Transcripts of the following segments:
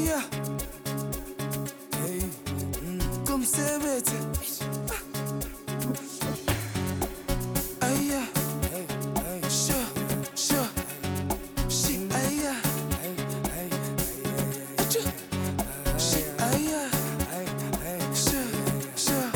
Aya, hey, kumsebenzi. Aya, hey, sure, she, aya, she, aya, sure,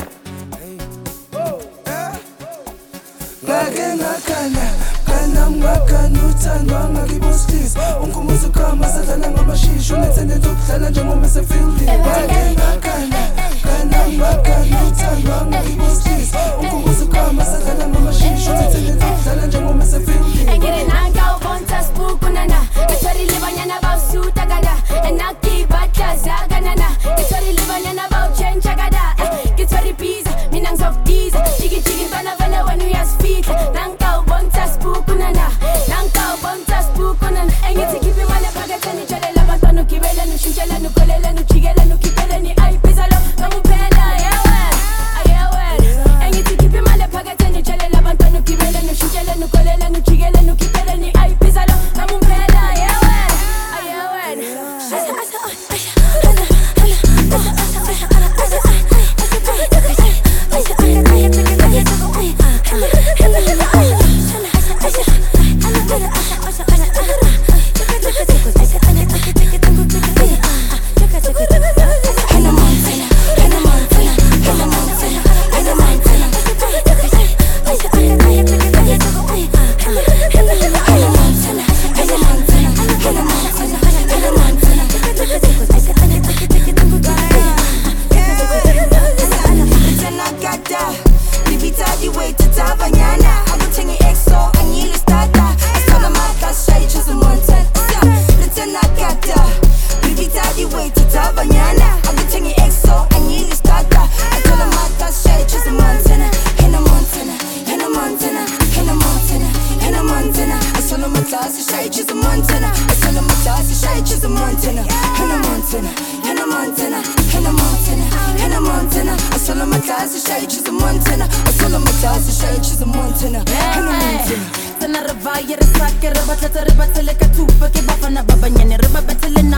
ngakengakana kanamngakani uthandwa ngakibostis ungumuzi ukama sadlala ngamashisho unethende ukudlala njengoba esefieldini ngakengakana kanamngakani uthandwa ngakibostis ungumuzi ukama sadlala ngamashisho unethende ukudlala njengoba esefieldini engere nanga ubonta spukunana ngithori libanyana bawusuta kada enakibatlaza kanana ngithori libanyana bawutshentsha kada ngithori biza mina ngizokubiza jikijiki mfana vele wena uyasifihla nanga ubonta spukunana nanga ubonta spukunana engithi khipha imali ephaketheni utshelela abantwana ugibeleni ushintsheleni ukoleleni ujikeleni ukhipheleni ayibiza lo ngamuphela ayewena engithi khipha imali ephaketheni utshelela abantwana ugibeleni ushintsheleni ukoleleni ujikeleni ukhipheleni ayibiza lo ngamuphela ayewena Riba batele ka tupa ke bafana babanyane riba batele